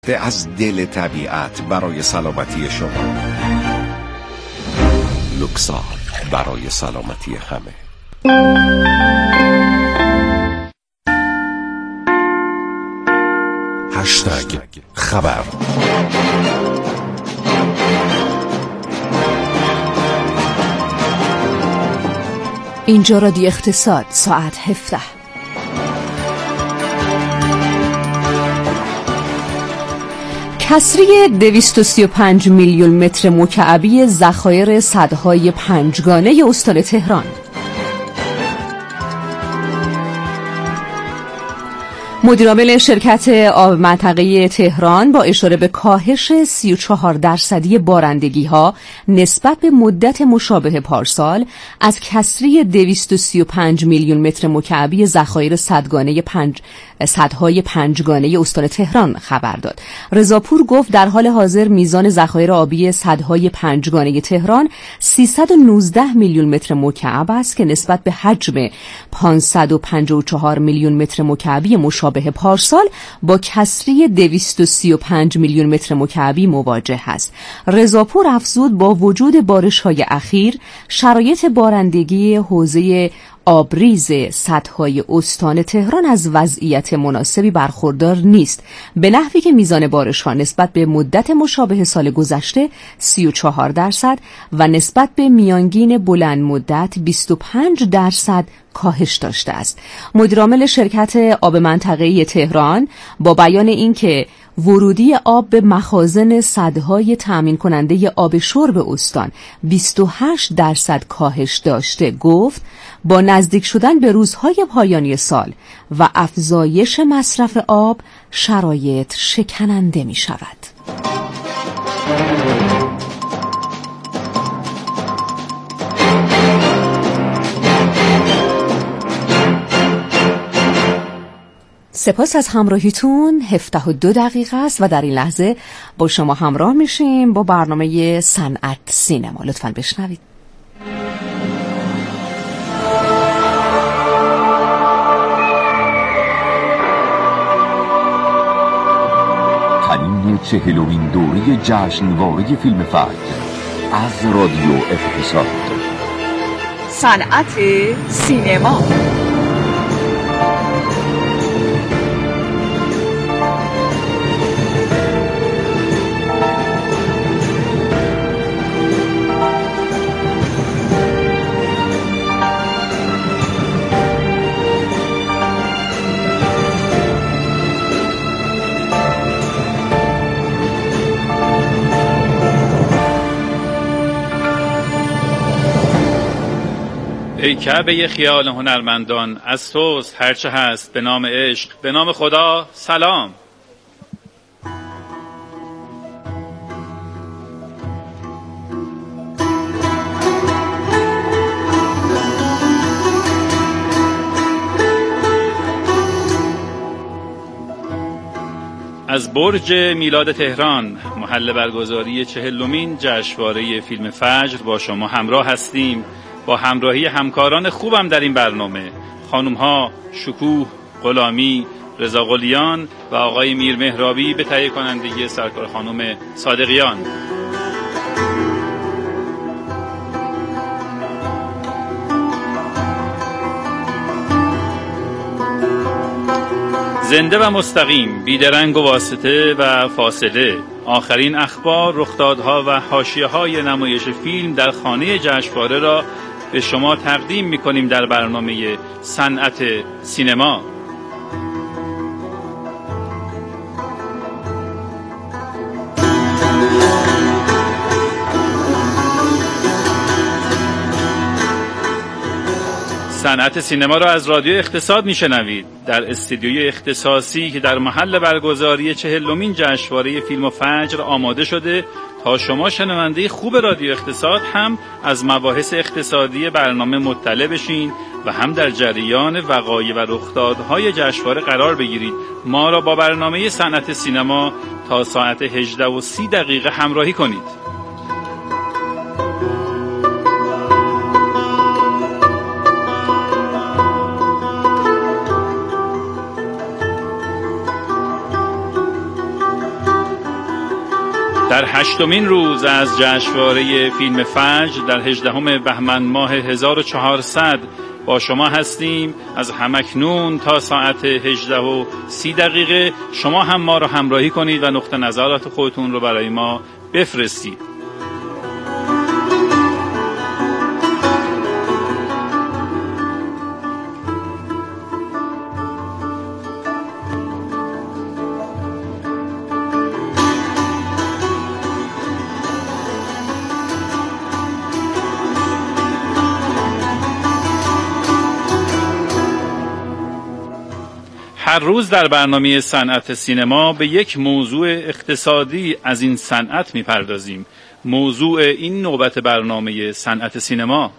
از دل طبیعت برای سلامتی شما. لوکسا برای سلامتی همه. هشتگ خبر. اینجا رادیو اقتصاد، ساعت 17. کسری 235 میلیون متر مکعبی ذخایر سدهای پنجگانه استان تهران. مدیرعامل شرکت آب منطقه تهران با اشاره به کاهش 34% بارندگی‌ها نسبت به مدت مشابه پارسال از کسری 235 میلیون متر مکعبی ذخایر سدهای پنجگانه استان تهران خبر داد. رضاپور گفت در حال حاضر میزان ذخایر آبی سدهای پنجگانه تهران 319 میلیون متر مکعب است که نسبت به حجم 554 میلیون متر مکعبی مشابه پارسال با کسری 235 میلیون متر مکعبی مواجه است. رضاپور افزود با وجود بارش‌های اخیر شرایط بارندگی حوزه آبریز سدهای استان تهران از وضعیت مناسبی برخوردار نیست، به نحوی که میزان بارش‌ها نسبت به مدت مشابه سال گذشته 34% و نسبت به میانگین بلند مدت 25% کاهش داشته است. مدیرعامل شرکت آب منطقه تهران با بیان اینکه ورودی آب به مخازن سدهای تأمین کننده آب شرب استان 28% کاهش داشته، گفت با نزدیک شدن به روزهای پایانی سال و افزایش مصرف آب شرایط شکننده می شود. سپاس از همراهیتون. 17:02 است و در این لحظه با شما همراه میشیم با برنامه صنعت سینما. لطفاً بشنوید. تامین 40مین دوره جشنواره فیلم فجر از رادیو اقتصاد. صنعت سینما. ای کعبه خیال هنرمندان، از توست هرچه هست به نام عشق، به نام خدا سلام. از برج میلاد تهران، محل برگزاری 40مین جشنواره فیلم فجر با شما همراه هستیم، با همراهی همکاران خوبم در این برنامه، خانم‌ها شکوه، غلامی، رضا قلیان و آقای میر مهرابی به تهیه کنندگی سرکار خانم صادقیان. زنده و مستقیم، بیدرنگ و واسطه و فاصله، آخرین اخبار، رخدادها و حاشیه‌های نمایش فیلم در خانه جشنواره را به شما تقدیم می‌کنیم در برنامه صنعت سینما. صنعت سینما را از رادیو اقتصاد میشنوید در استودیوی اختصاصی که در محل برگزاری 40مین جشنواره فیلم فجر آماده شده تا شما شنونده خوب رادیو اقتصاد هم از مباحث اقتصادی برنامه مطلع بشین و هم در جریان وقایع و رخدادهای جشنواره قرار بگیرید. ما را با برنامه صنعت سینما تا ساعت 18:30 همراهی کنید. در 8مین روز از جشنواره فیلم فجر در 18 بهمن ماه 1400 با شما هستیم. از همکنون تا ساعت 18:30 شما هم ما را همراهی کنید و نقطه نظرات خودتون رو برای ما بفرستید. هر روز در برنامه صنعت سینما به یک موضوع اقتصادی از این صنعت می‌پردازیم. موضوع این نوبت برنامه صنعت سینما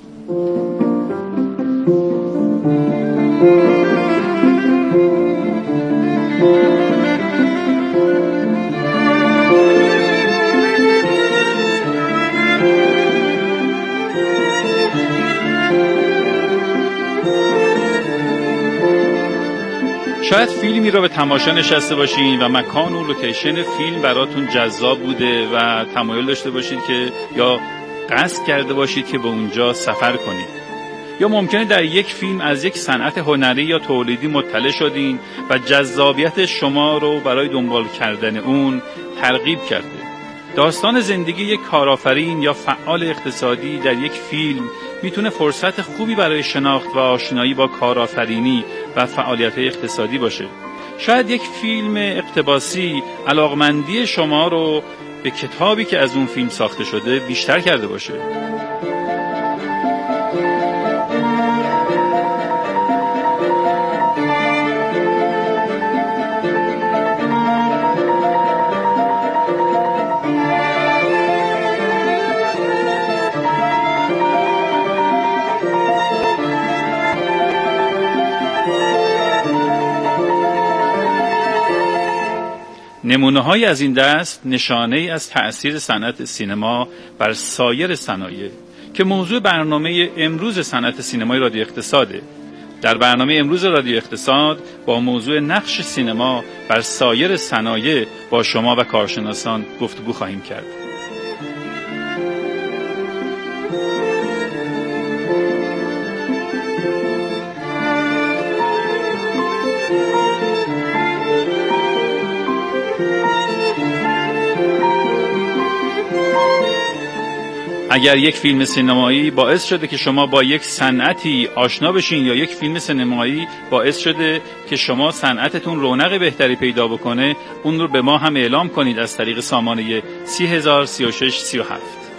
شاید فیلمی را به تماشا نشسته باشین و مکان و لوکیشن فیلم براتون جذاب بوده و تمایل داشته باشید که یا قصد کرده باشید که به اونجا سفر کنید، یا ممکنه در یک فیلم از یک صنعت هنری یا تولیدی مطلع شدین و جذابیت شما رو برای دنبال کردن اون ترغیب کرده. داستان زندگی یک کارآفرین یا فعال اقتصادی در یک فیلم میتونه فرصت خوبی برای شناخت و آشنایی با کارآفرینی و فعالیت‌های اقتصادی باشه. شاید یک فیلم اقتباسی علاقمندی شما رو به کتابی که از اون فیلم ساخته شده بیشتر کرده باشه. نمونه‌هایی از این دست نشانه از تأثیر صنعت سینما بر سایر صنایع که موضوع برنامه امروز صنعت سینمای رادیو اقتصاده. در برنامه امروز رادیو اقتصاد با موضوع نقش سینما بر سایر صنایع با شما و کارشناسان گفتگو خواهیم کرد. اگر یک فیلم سینمایی باعث شده که شما با یک صنعتی آشنا بشین یا یک فیلم سینمایی باعث شده که شما صنعتتون رونق بهتری پیدا بکنه، اون رو به ما هم اعلام کنید از طریق سامانه 3003637.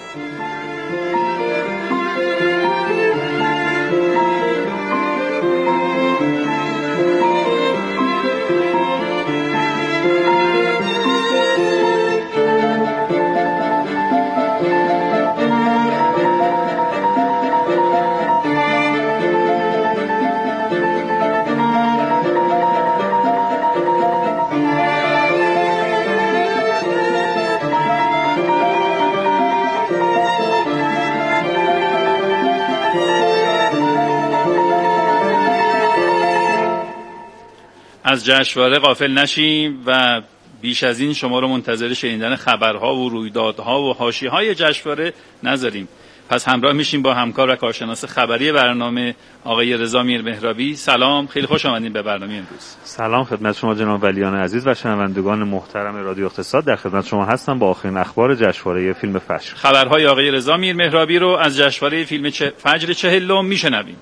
از جشنواره غافل نشیم و بیش از این شما رو منتظر شنیدن خبرها و رویدادها و حاشیه‌های جشنواره نذاریم. پس همراه میشیم با همکار و کارشناس خبری برنامه آقای رضا میرمهرابی. سلام، خیلی خوش آمدید به برنامه امروز. سلام خدمت شما جناب ولیان عزیز و شنوندگان محترم رادیو اقتصاد. در خدمت شما هستم با آخرین اخبار جشنواره فیلم فجر. خبرهای آقای رضا میرمهرابی رو از جشنواره فیلم فجر 40 میشنویم.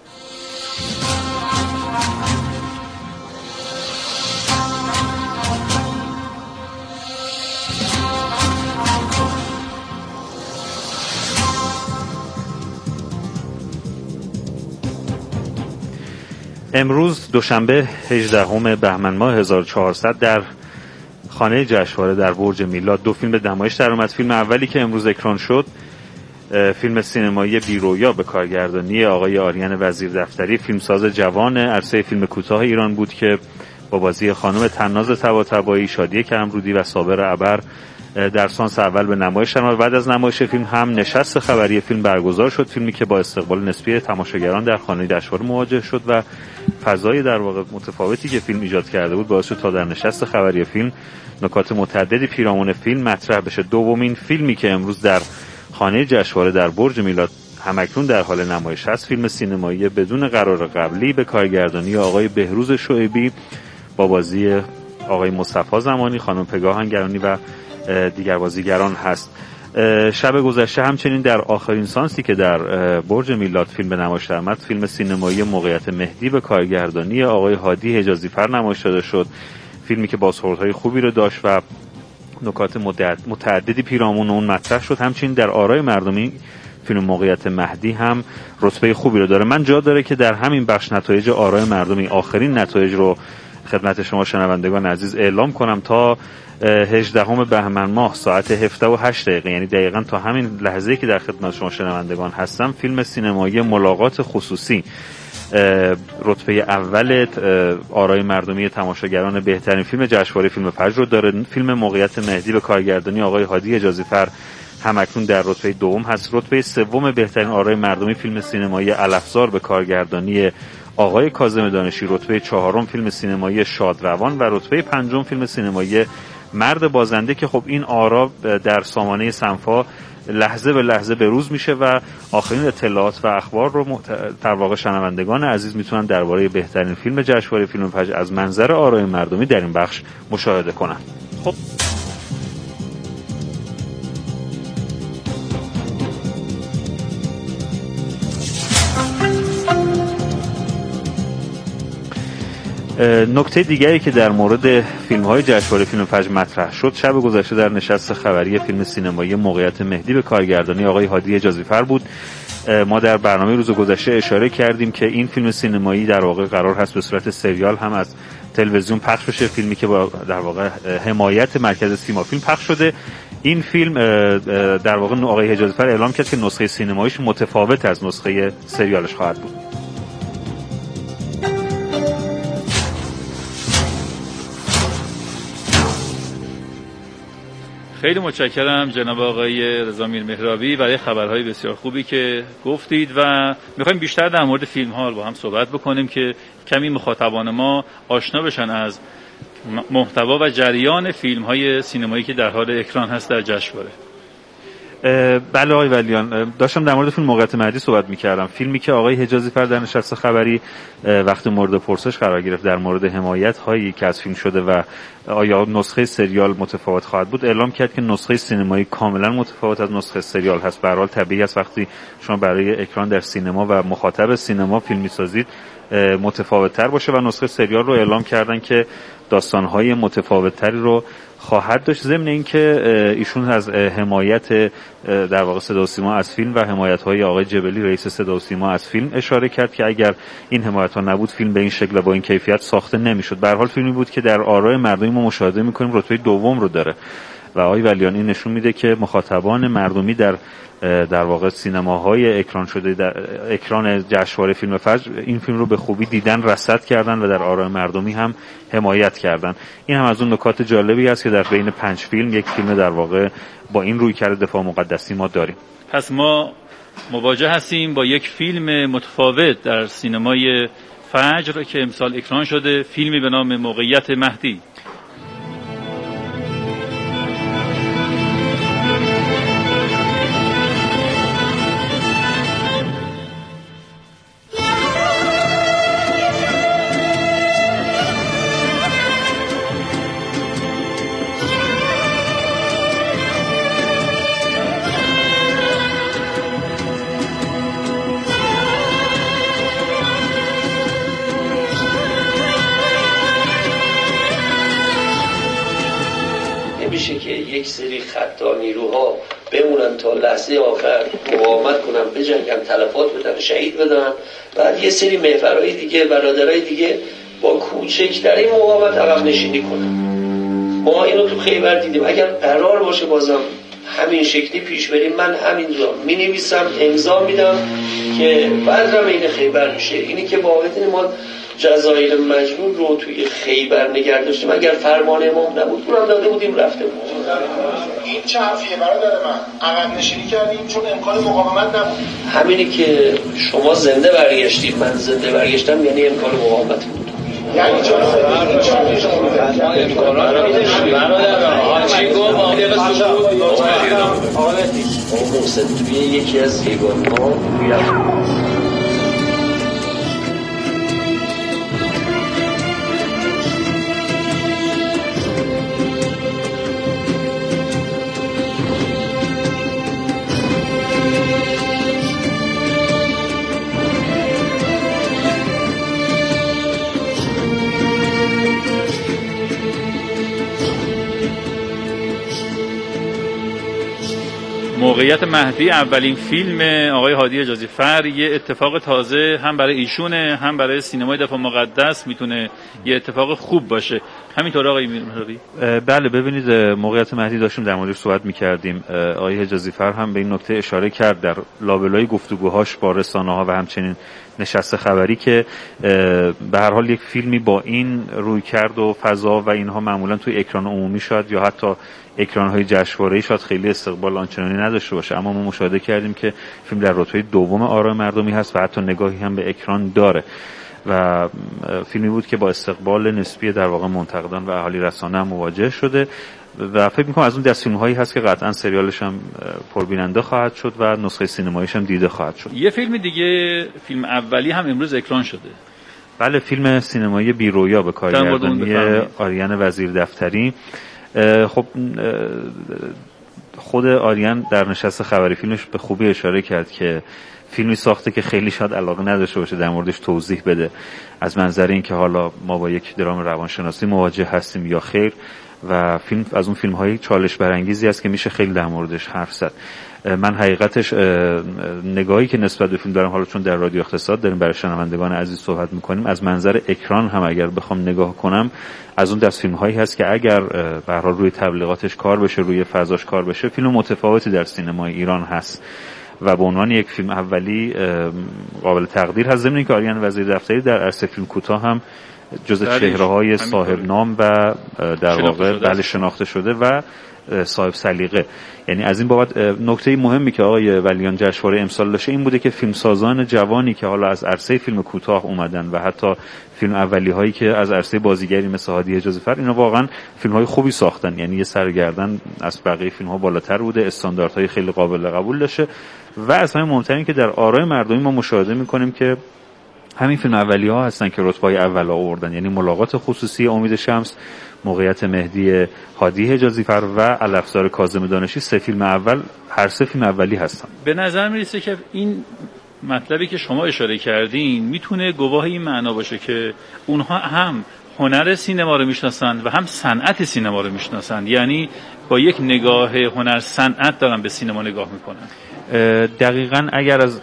امروز دوشنبه 18 بهمن ماه 1400 در خانه جشنواره در برج میلاد دو فیلم به نمایش در اومد. فیلم اولی که امروز اکران شد فیلم سینمایی بیرویا به کارگردانی آقای آریان وزیر دفتری، فیلمساز جوان عرصه فیلم کوتاه ایران بود که با بازی خانم طناز طباطبایی، شادیه کرمرودی و صابر ابر در سانس اول به نمایش درآمد. بعد از نمایش فیلم هم نشست خبری فیلم برگزار شد، فیلمی که با استقبال نسبی تماشاگران در خانه جشنواره مواجه شد و فضای در واقع متفاوتی که فیلم ایجاد کرده بود باعث شد تا در نشست خبری فیلم نکات متعددی پیرامون فیلم مطرح بشه. دومین فیلمی که امروز در خانه جشنواره در برج میلاد همکنون در حال نمایش هست، فیلم سینمایی بدون قرار قبلی به کارگردانی آقای بهروز شعیبی با بازی آقای مصطفی زمانی، خانم پگاه هنگرانی و دیگر بازیگران هست. شب گذشته همچنین در آخرین سانسی که در برج میلاد فیلم به نمایش درآمد، فیلم سینمایی موقعیت مهدی به کارگردانی آقای هادی حجازیفر نمایش داده شد. فیلمی که بازخوردهای خوبی رو داشت و نکات متعددی پیرامون اون مطرح شد. همچنین در آرای مردمی فیلم موقعیت مهدی هم رتبه خوبی رو داره. من جا داره که در همین بخش نتایج آرای مردمی، آخرین نتایج رو خدمت شما شنوندگان عزیز اعلام کنم. تا 18 بهمن ماه ساعت 17:08 یعنی دقیقاً تا همین لحظه‌ای که در خدمت شما شنوندگان هستم، فیلم سینمایی ملاقات خصوصی رتبه اول آرای مردمی تماشاگران بهترین فیلم جشنواره فیلم فجر رو داره. فیلم موقعیت مهدی به کارگردانی آقای هادی حجازیفر همکنون در رتبه دوم هست. رتبه سوم بهترین آرای مردمی فیلم سینمایی علفزار به کارگردانی آقای کاظم دانشی، رتبه چهارم فیلم سینمایی شادروان و رتبه پنجم فیلم سینمایی مرد بازنده که خب این آرا در سامانه صنفا لحظه به لحظه بروز میشه و آخرین اطلاعات و اخبار رو در واقع شنوندگان عزیز میتونن درباره بهترین فیلم جشنواره فیلم فجر از منظر آرای مردمی در این بخش مشاهده کنن. خب نکته دیگری که در مورد فیلم‌های جشنواره فیلم فجر مطرح شد، شب گذشته در نشست خبری فیلم سینمایی موقعیت مهدی به کارگردانی آقای هادی حجازیفر بود. ما در برنامه روز گذشته اشاره کردیم که این فیلم سینمایی در واقع قرار هست به صورت سریال هم از تلویزیون پخش بشه، فیلمی که با در واقع حمایت مرکز سیما فیلم پخش شده. این فیلم در واقع آقای حجازیفر اعلام کرد که نسخه سینماییش متفاوت از نسخه سریالش خواهد بود. خیلی متشکرم جناب آقای رضا میرمهرابی برای خبرهای بسیار خوبی که گفتید و میخوایم بیشتر در مورد فیلم ها با هم صحبت بکنیم که کمی مخاطبان ما آشنا بشن از محتوا و جریان فیلم های سینمایی که در حال اکران هست در جشنواره. بله آقای ولیان، داشتم در مورد فیلم موقعیت مهدی صحبت میکردم. فیلمی که آقای حجازیفر در نشست خبری وقتی مورد پرسش قرار گرفت در مورد حمایت هایی که از فیلم شده و آیا نسخه سریال متفاوت خواهد بود، اعلام کرد که نسخه سینمایی کاملا متفاوت از نسخه سریال هست. به هر حال طبیعی است وقتی شما برای اکران در سینما و مخاطب سینما فیلم میسازید متفاوت تر باشه و نسخه سریال رو اعلام کردن که داستان‌های متفاوت‌تری رو خواهد داشت. ضمن اینکه ایشون از حمایت در واقع صدا و سیما از فیلم و حمایت‌های آقای جبلی رئیس صدا و سیما از فیلم اشاره کرد که اگر این حمایت‌ها نبود فیلم به این شکل و با این کیفیت ساخته نمی‌شد. به هر حال فیلمی بود که در آرای مردمی ما مشاهده می‌کنیم رتبه دوم رو داره و آقای ولیانی این نشون میده که مخاطبان مردمی در واقع سینماهای اکران شده در اکران جشنواره فیلم فجر این فیلم رو به خوبی دیدن، رصد کردن و در آرای مردمی هم حمایت کردن. این هم از اون نکات جالبی است که در بین 5 فیلم یک فیلم در واقع با این رویکرد دفاع مقدسی ما داریم. پس ما مواجه هستیم با یک فیلم متفاوت در سینمای فجر که امسال اکران شده، فیلمی به نام موقعیت مهدی. میشه که یک سری خطا نیروها بمونن تا لحظه آخر مقاومت کنن، بجنگن، تلفات بدن، شهید بدن، بعد یه سری محورهای دیگه، برادرای دیگه با کوچکترین مقاومت عقب نشینی کنن. ما اینو تو خیبر دیدیم. اگر قرار باشه بازم همین شکلی پیش بریم، من همینجا مینویسم، امضا میدم که بعد این خیبر میشه. اینی که واقعا ما جزایر مجنون رو توی خیبر نگه داشتیم، اگر فرمان امام نبود اونم داده بودیم رفته بود. این چه حرفیه برادر من؟ عقب نشینی کردیم چون امکان مقاومت نبود. همینی که شما زنده برگشتید، من زنده برگشتم، یعنی امکان مقاومت بود. یعنی جناب این چرفی شما توی یکی از یگان‌ها موقعیت مهدی اولین فیلم آقای هادی حجازی فر یه اتفاق تازه هم برای ایشونه هم برای سینمای دفاع مقدس میتونه یه اتفاق خوب باشه. همینطور آقای میرمحرابی؟ بله ببینید موقعیت مهدی داشتیم در موردش صحبت می‌کردیم. آقای حجازی فر هم به این نکته اشاره کرد در لابلای گفتگوهاش با رسانه‌ها و همچنین نشست خبری که به هر حال یک فیلمی با این رویکرد و فضا و اینها معمولا توی اکران عمومی شاید یا حتی اکران‌های جشنواره‌ای شاید خیلی استقبال آنچنانی نداشته باشه، اما ما مشاهده کردیم که فیلم در رتبه دوم آرای مردمی هست و حتی نگاهی هم به اکران داره و فیلمی بود که با استقبال نسبی در واقع منتقدان و اهالی رسانه هم مواجه شده و فکر می‌کنم از اون دست فیلم‌هایی هست که قطعاً سریالش هم پربیننده خواهد شد و نسخه سینماییش هم دیده خواهد شد. یه فیلم دیگه، فیلم اولی هم امروز اکران شده. بله، فیلم سینمایی بیرویا به کارگردانی آریان وزیردفتری. خب خود آریان در نشست خبری فیلمش به خوبی اشاره کرد که فیلمی ساخته که خیلی شاید علاقه نداشته باشه در موردش توضیح بده از منظر اینکه حالا ما با یک درام روانشناسی مواجه هستیم یا خیر، و فیلم از اون فیلم‌های چالش برانگیزی است که میشه خیلی در موردش حرف زد. من حقیقتش نگاهی که نسبت به فیلم دارم، حالا چون در رادیو اقتصاد داریم برای شنوندگان عزیز صحبت میکنیم، از منظر اکران هم اگر بخوام نگاه کنم از اون دست فیلم‌هایی هست که اگر به هر حال روی تبلیغاتش کار بشه، روی فضاش کار بشه، فیلم متفاوتی در سینمای ایران هست و به عنوان یک فیلم اولی قابل تقدیر هست. ضمن اینکه آریان وزیردفتری در عرصه فیلم کوتاه هم جزء چهره‌های صاحب نام و در واقع بله شناخته شده و صاحب سلیقه. یعنی از این بابت نکته مهمی که آقای ولیان جشنواره امسال داشته این بوده که فیلمسازان جوانی که حالا از عرصه فیلم کوتاه اومدن و حتی فیلم اولی هایی که از عرصه بازیگری مثل هادی حجازی فر، اینا واقعا فیلم های خوبی ساختن، یعنی یه سرگردن از بقیه فیلم ها بالاتر بوده، استانداردهای خیلی قابل قبول داشته و از همین مهمترین که در آرای مردمی ما مشاهده میکنیم که همین فیلم اولی ها هستن که رتبه اول آوردن، یعنی ملاقات خصوصی امید شمس، موقعیت مهدی هادی حجازی فر و الافزار کاظم دانشی، سه فیلم اول، هر سه فیلم اولی هستن. به نظر میرسه که این مطلبی که شما اشاره کردین میتونه گواه این معنا باشه که اونها هم هنر سینما رو میشناسن و هم صنعت سینما رو میشناسن، یعنی با یک نگاه هنر صنعت دارن به سینما نگاه میکنن. دقیقاً اگر از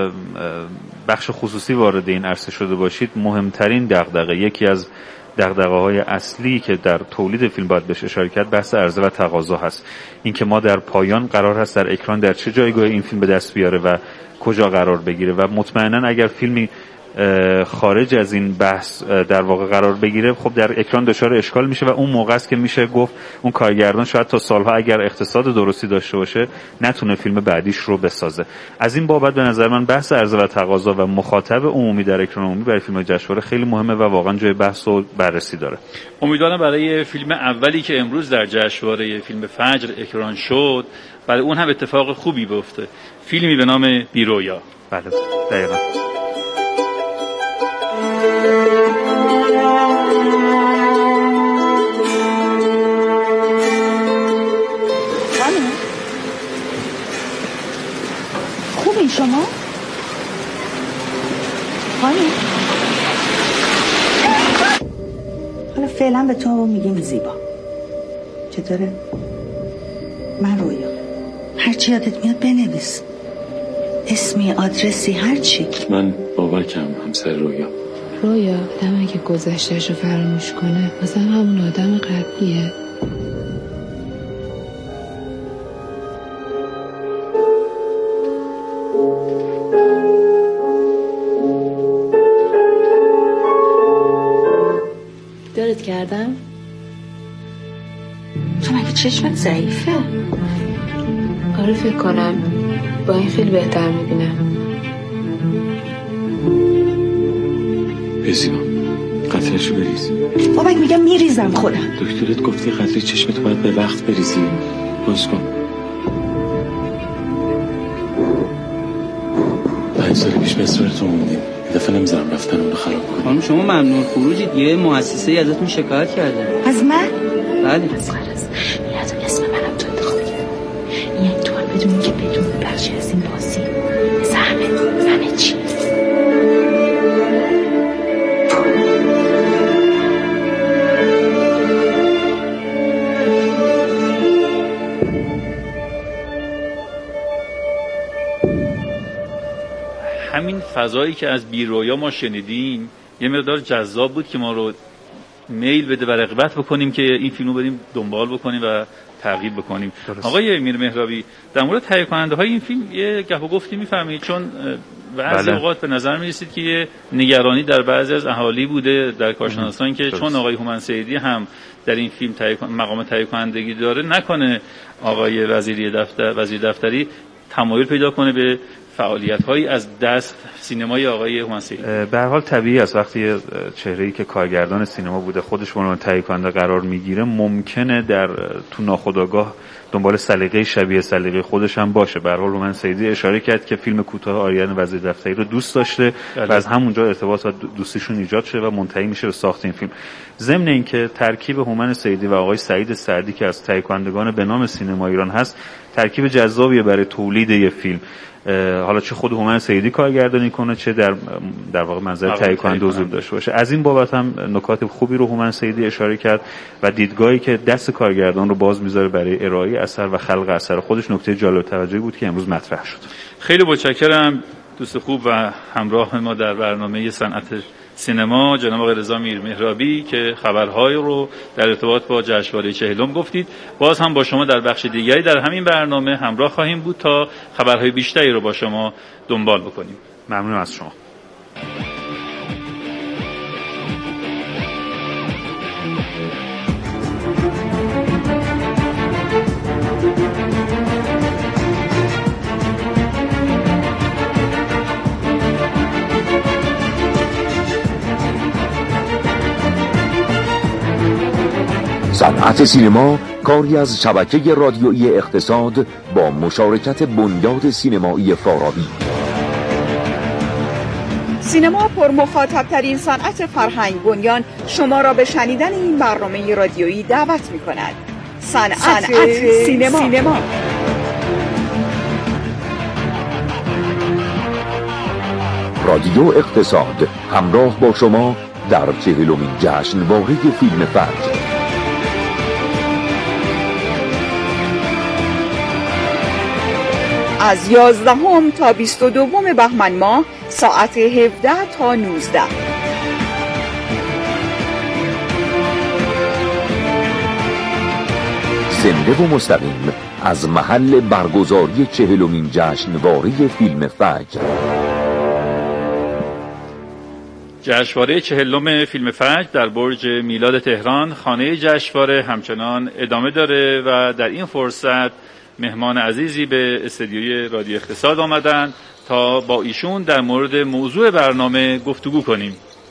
بخش خصوصی وارد این عرصه شده باشید، مهمترین دغدغه، یکی از دغدغه‌های اصلی که در تولید فیلم باید بهش اشاره کرد، بحث عرضه و تقاضا هست. اینکه ما در پایان قرار هست در اکران در چه جایگاه این فیلم به دست بیاره و کجا قرار بگیره و مطمئناً اگر فیلمی خارج از این بحث در واقع قرار بگیره، خب در اکران دچار اشکال میشه و اون موقع است که میشه گفت اون کارگردان شاید تا سالها اگر اقتصاد درستی داشته باشه نتونه فیلم بعدیش رو بسازه. از این بابت به نظر من بحث عرضه و تقاضا و مخاطب عمومی در اکران عمومی برای فیلم جشنواره خیلی مهمه و واقعا جای بحث و بررسی داره. امیدوارم برای فیلم اولی که امروز در جشنواره فیلم فجر اکران شد برای اون هم اتفاق خوبی بیفته. فیلمی به نام بیرویا. بله دقیقاً. خوبین شما؟ خانم؟ حالا فعلا به تو میگیم زیبا. چطوره؟ من رویا. هرچی یادت میاد بنویس. اسمی، آدرسی، هرچی. من بابکم، همسر رویا. رویا آدم اگه گذشته‌شو فراموش کنه مثلا همون آدم قبلیه. دارت کردم؟ تو مگه چشمت ضعیفه؟ آره فکر کنم با این خیلی بهتر میبینم. بزیبا قطره‌شو بریز. بابک میگم میریزم خودم. دکترت گفته قطره چشمتو باید به وقت بریزی. باز کن. 5 سال پیش به اصرارتون موندیم. دفعه نمیذارم رفتن اون رو خراب کنیم. خانم شما ممنون خروجید. یه مؤسسه ازتون شکایت کرده. از من؟ بله. از اسم منم تو انتخاب کردم. یعنی تو هم بدونی که بدون بخشی از این بازی همه چی. همین فضایی که از بیرویا ما شنیدیم یه مقدار جذاب بود که ما رو میل بده و رغبت بکنیم که این فیلمو بریم دنبال بکنیم و تعقیب بکنیم. درست. آقای میر مهرابی در مورد تهیه کننده های این فیلم یه گپ و گفتی میفرمایید، چون بعضی اوقات به نظر میرسید که یه نگرانی در بعضی از اهالی بوده در کارشناسان که چون آقای هومن سیدی هم در این فیلم مقام تهیه کنندگی داره، نکنه آقای وزیر دفتری تمایل پیدا کنه به فعالیت‌هایی از دست سینمای آقای هومن سیدی. به هر حال طبیعی است وقتی چهره‌ای که کارگردان سینما بوده خودش به عنوان تهیه کننده قرار میگیره، ممکنه تو ناخودآگاه دنبال سلیقه شبیه سلیقه خودش هم باشه. به هر حال هومن سیدی اشاره کرد که فیلم کوتاه آریان وزیر دفتری رو دوست داشته و از همونجا ارتباط و دوستیشون ایجاد شده و منتهی میشه به ساخت این فیلم. ضمن اینکه ترکیب هومن سیدی و آقای سعید سعدی که از تهیه کنندگان به نام سینما ایران هست، ترکیب جذابیه برای تولید یه فیلم. حالا چه خود هومن سیدی کارگردانی کنه، چه در واقع منظر تهیه کننده حضور داشته باشه. از این بابت هم نکات خوبی رو هومن سیدی اشاره کرد و دیدگاهی که دست کارگردان رو باز میذاره برای ارائه اثر و خلق اثر خودش نکته جالب توجهی بود که امروز مطرح شد. خیلی متشکرم دوست خوب و همراه ما در برنامه صنعت سینما جناب آقای رضا میر مهرابی که خبرهای رو در ارتباط با جشنواره 40 گفتید. باز هم با شما در بخش دیگری در همین برنامه همراه خواهیم بود تا خبرهای بیشتری رو با شما دنبال بکنیم. ممنون از شما. صنعت سینما کاری از شبکه رادیویی اقتصاد با مشارکت بنیاد سینمایی فارابی. سینما پر مخاطب ترین صنعت فرهنگ بنیان شما را به شنیدن این برنامه رادیویی دعوت می کند. صنعت سینما. رادیو اقتصاد همراه با شما در 40مین جشنواره فیلم فجر. از 11 تا 22 بهمن ماه ساعت 17 تا 19. زنده و مستقیم از محل برگزاری 40مین جشنواره فیلم فجر. جشنواره 40 فیلم فجر در برج میلاد تهران خانه جشنواره همچنان ادامه داره و در این فرصت مهمان عزیزی به استدیوی رادیو اقتصاد آمدن تا با ایشون در مورد موضوع برنامه گفتگو کنیم.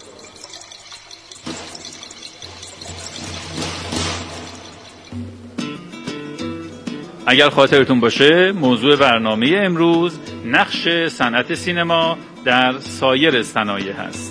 اگر خاطرتون باشه موضوع برنامه امروز نقش صنعت سینما در سایر صنایع هست.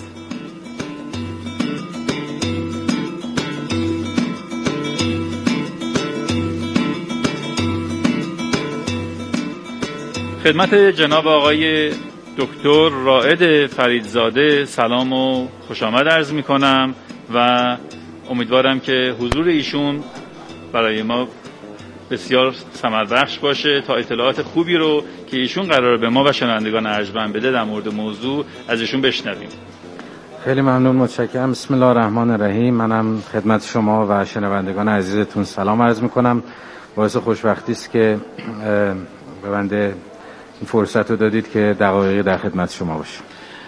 خدمت جناب آقای دکتر رائد فریدزاده سلام و خوش آمد عرض می کنم و امیدوارم که حضور ایشون برای ما بسیار ثمربخش باشه تا اطلاعات خوبی رو که ایشون قراره به ما و شنوندگان ارجمند بده در مورد موضوع از ایشون بشنویم. خیلی ممنون، متشکرم. بسم الله الرحمن الرحیم. منم خدمت شما و شنوندگان عزیزتون سلام عرض می کنم. باعث خوشبختی است که به بنده این فرصت رو دادید که دقایقی در خدمت شما باشم.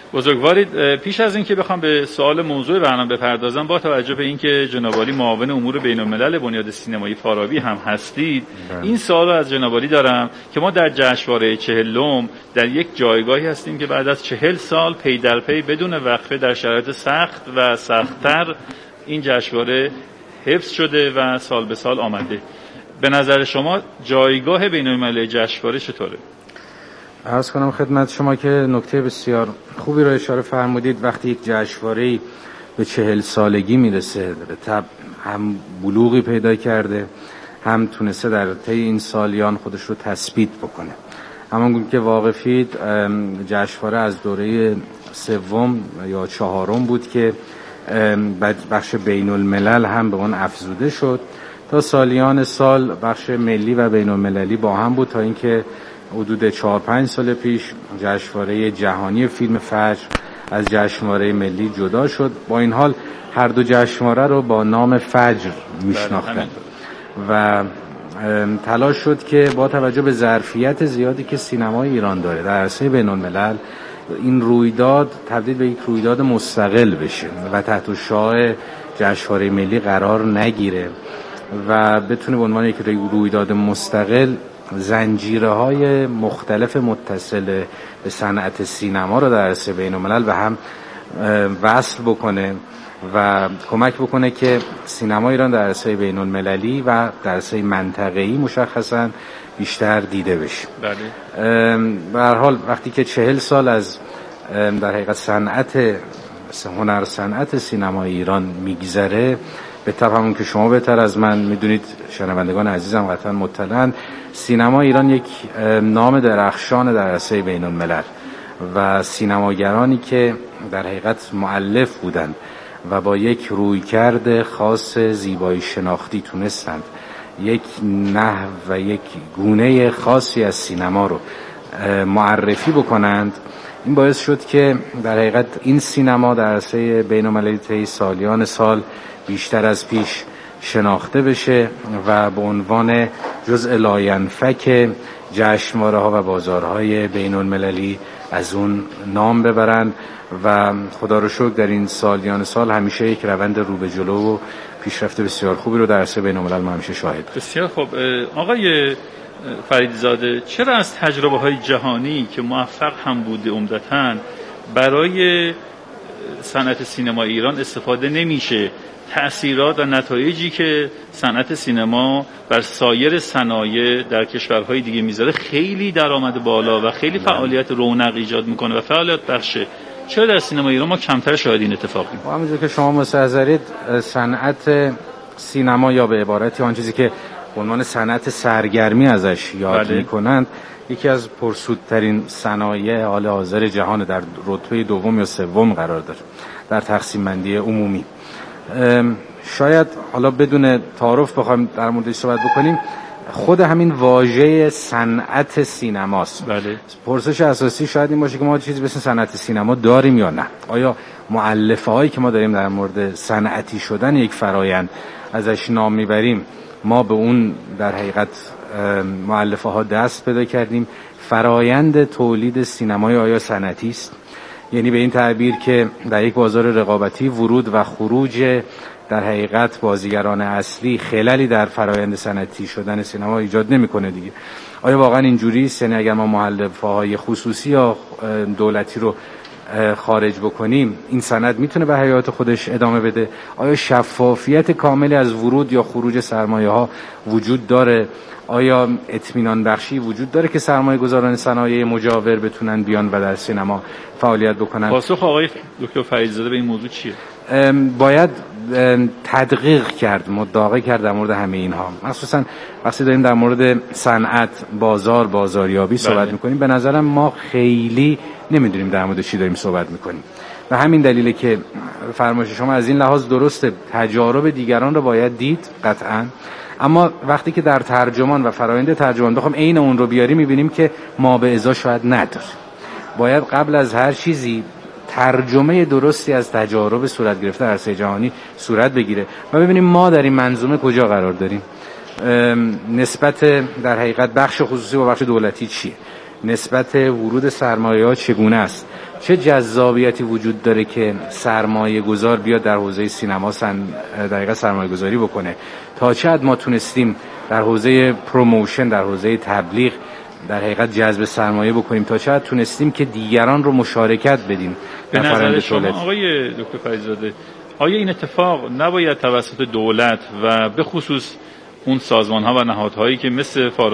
بزرگوارید، پیش از اینکه بخوام به سوال موضوع برنامه بپردازم، با توجه به اینکه جناب عالی معاون امور بین‌الملل بنیاد سینمایی فارابی هم هستید، این سوال رو از جناب عالی دارم که ما در جشنواره 40 در یک جایگاهی هستیم که بعد از 40 سال پی در پی بدون وقفه در شرایط سخت و سخت‌تر این جشنواره حفظ شده و سال به سال آمده. به نظر شما جایگاه بین‌المللی جشنواره چطوره؟ عرض کنم خدمت شما که نکته بسیار خوبی رو اشاره فرمودید. وقتی یک جشنواره‌ای به 40 سالگی میرسه، به طب هم بلوغی پیدا کرده، هم تونسته در طی این سالیان خودش رو تثبیت بکنه. همونگونه که واقفید، جشنواره از دوره سوم یا چهارم بود که بخش بین الملل هم به اون افزوده شد. تا سالیان سال بخش ملی و بین المللی با هم بود، تا اینکه حدود 4-5 سال پیش جشنواره جهانی فیلم فجر از جشنواره ملی جدا شد. با این حال هر دو جشنواره رو با نام فجر میشناختند و تلاش شد که با توجه به ظرفیت زیادی که سینمای ایران داره در عرصه بین الملل، این رویداد تبدیل به یک رویداد مستقل بشه و تحت شعاع جشنواره ملی قرار نگیره و بتونه به عنوان یک رویداد مستقل زنجیره‌های مختلف متصل به صنعت سینما رو در عرصه بین الملل به هم وصل بکنه و کمک بکنه که سینما ایران در عرصه بین المللی و در عرصه منطقه‌ای مشخصاً بیشتر دیده بشه. بله. به هر حال وقتی که 40 سال از در حقیقت صنعت سینما ایران میگذره، به طب همون که شما بهتر از من میدونید، شنوندگان عزیزم قطعا مطلعن، سینما ایران یک نام درخشان در عرصه بین الملل و سینماگرانی که در حقیقت مؤلف بودند و با یک رویکرد خاص زیبایی شناختی تونستند یک نحو و یک گونه خاصی از سینما رو معرفی بکنند. این باعث شد که در حقیقت این سینما در عرصه بین المللی طی سالیان سال بیشتر از پیش شناخته بشه و به عنوان جزء لاینفک جشنواره ها و بازارهای بین المللی از اون نام ببرن و خدا رو شکر در این سالیان سال همیشه یک روند رو به جلو و پیشرفت بسیار خوبی رو در عرصه بین الملل ما همیشه شاهد. بسیار خوب. آقای فریدزاده، چرا از تجربه‌های جهانی که موفق هم بوده عمدتاً برای صنعت سینما ایران استفاده نمیشه؟ تأثیرات و نتایجی که صنعت سینما بر سایر صنایع در کشورهای دیگه میذاره خیلی درآمد بالا و خیلی فعالیت رونق ایجاد میکنه و فعالیت بخشه. چرا در سینما ایران ما کمتر شاهد این اتفاق می‌بینیم؟ همونجور که شما مستحضرید، صنعت سینما یا به عبارتی آن چیزی که به عنوان صنعت سرگرمی ازش یاد میکنند، یکی از پرسودترین صنایع حال حاضر جهان، در رتبه دوم یا سوم قرار داره در تقسیم بندی عمومی. شاید حالا بدون تعارف بخوایم در موردش صحبت بکنیم، خود همین واژه صنعت سینماست. بله. پرسش اساسی شاید این باشه که ما چیزی به اسم صنعت سینما داریم یا نه. آیا مؤلفه هایی که ما داریم در مورد صنعتی شدن یک فرایند ازش نام میبریم، ما به اون در حقیقت مؤلفه ها دست پیدا کردیم؟ فرایند تولید سینمای آیا صنعتی است؟ یعنی به این تعبیر که در یک بازار رقابتی ورود و خروج در حقیقت بازیگران اصلی خللی در فرایند صنعتی شدن سینما ایجاد نمیکنه دیگه. آیا واقعا اینجوری است؟ یعنی اگر ما مؤلفه‌های خصوصی یا دولتی رو خارج بکنیم، این صنعت میتونه به حیات خودش ادامه بده؟ آیا شفافیت کاملی از ورود یا خروج سرمایه‌ها وجود داره؟ آیا اطمینان بخشی وجود داره که سرمایه گذاران صنایع مجاور بتونن بیان و در سینما فعالیت بکنن؟ پاسخ آقای دکتر فریدزاده به این موضوع چیه؟ باید تدقیق کرد، مداقه کرد در مورد همه اینها. مخصوصا وقتی داریم در مورد صنعت، بازاریابی صحبت میکنیم، به نظرم ما خیلی نمیدونیم در مورد چی داریم صحبت میکنیم و همین دلیله که فرمایش شما از این لحاظ درسته، تجارب دیگران رو باید دید قطعاً، اما وقتی که در ترجمان و فرآیند ترجمان بخوام عین اون رو بیاریم، میبینیم که ما به ازا شاید نداره. باید قبل از هر چیزی ترجمه درستی از تجارب صورت گرفته در عرصه جهانی صورت بگیره و ببینیم ما در این منظومه کجا قرار داریم. نسبت در حقیقت بخش خصوصی و بخش دولتی چیه؟ نسبت ورود سرمایه‌ها چگونه است؟ چه جذابیتی وجود داره که سرمایه گذار بیاد در حوزه سینما دقیقا سرمایه گذاری بکنه، تا چه حد ما تونستیم در حوزه پروموشن، در حوزه تبلیغ در حقیقت جذب سرمایه بکنیم، تا چه حد تونستیم که دیگران رو مشارکت بدیم. به نظر شما آقای دکتر فریزاده آیا این اتفاق نباید توسط دولت و به خصوص اون سازمان‌ها و نهادهایی که مثل